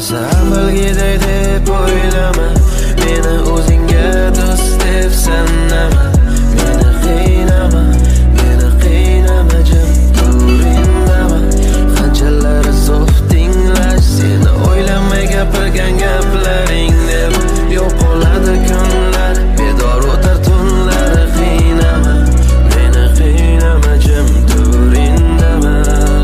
Hammasi avvalgiday deb o'ylama, meni o'zingga do'st deb sanama. Meni qiynama, jim turindama. Qanchalar zo'r tinglash seni o'ylamay gapirgan gaplaring deb. Yo'qoladi kunlar, bedor o'tar tunlar. Qiynama, meni qiynama, jim turindama.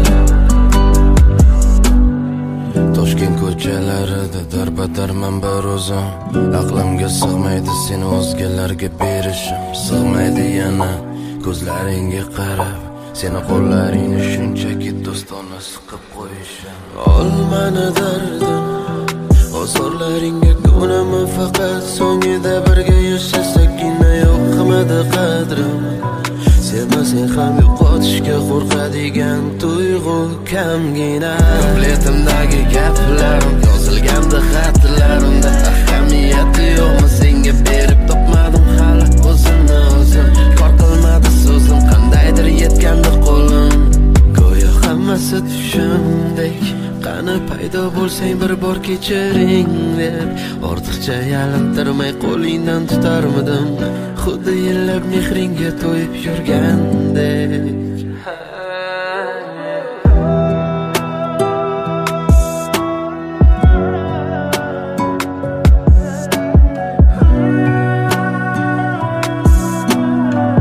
Toshkent ko'chalarida darbadarman bir o'zim. Aqlimga sig'maydi seni o'zgalarga berishim. Sig'maydi yana ko'zlaringga qarab, seni qo'llaringni shunchaki do'stona siqib qo'yishim. Olmani dardim, ozorlaringga ko'naman faqat. So'ngida birga yashasakgina yo'q qimadi qadrim. Sevmasang ham yo'qotishga qo'rqadigan tuyg'u kamgina. Kompletimdagi gaplarim yozilganda xatlarimda, ahamiyati yo'qmi senga berib topmadim hali o'zimni o'zim. Kor qilmadi so'zim, qandaydir yetgandi qo'lim. Go'yo hammasi tushimdek, qani paydo bo'lsang bir bor kechiring deb. Ortiqcha yalintirmay qo'lingdan tutarmidim, xuddi yillab mehringga to'yib yurgandek.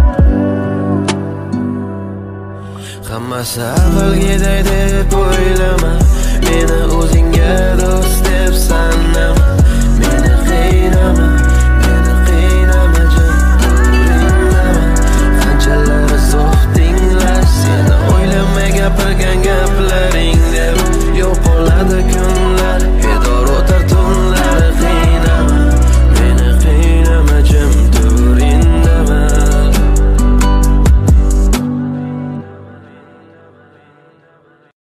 Hammasi avvalgiday deb o'ylama,